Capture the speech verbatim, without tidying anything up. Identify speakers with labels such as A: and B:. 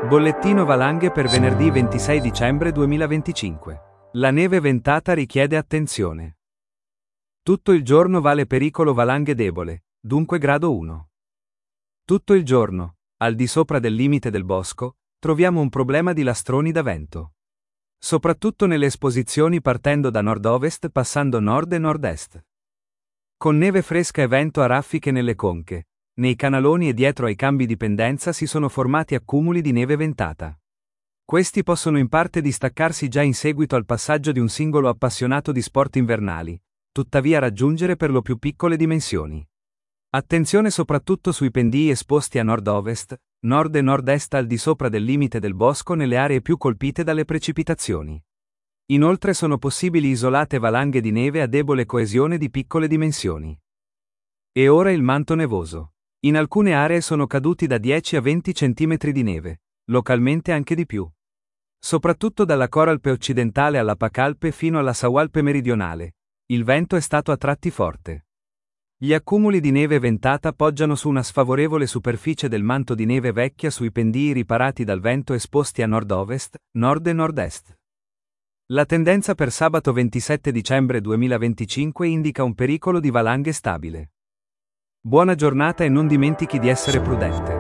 A: Bollettino valanghe per venerdì ventisei dicembre duemilaventicinque. La neve ventata richiede attenzione. Tutto il giorno vale pericolo valanghe debole, dunque grado uno. Tutto il giorno, al di sopra del limite del bosco, troviamo un problema di lastroni da vento. Soprattutto nelle esposizioni partendo da nord-ovest passando nord e nord-est. Con neve fresca e vento a raffiche nelle conche, nei canaloni e dietro ai cambi di pendenza si sono formati accumuli di neve ventata. Questi possono in parte distaccarsi già in seguito al passaggio di un singolo appassionato di sport invernali, tuttavia raggiungere per lo più piccole dimensioni. Attenzione soprattutto sui pendii esposti a nord-ovest, nord e nord-est al di sopra del limite del bosco nelle aree più colpite dalle precipitazioni. Inoltre sono possibili isolate valanghe di neve a debole coesione di piccole dimensioni. E ora il manto nevoso. In alcune aree sono caduti da dieci a venti centimetri di neve, localmente anche di più. Soprattutto dalla Coralpe occidentale alla Pacalpe fino alla Saualpe meridionale, il vento è stato a tratti forte. Gli accumuli di neve ventata poggiano su una sfavorevole superficie del manto di neve vecchia sui pendii riparati dal vento esposti a nord-ovest, nord e nord-est. La tendenza per sabato ventisette dicembre duemilaventicinque indica un pericolo di valanghe stabile. Buona giornata e non dimentichi di essere prudente.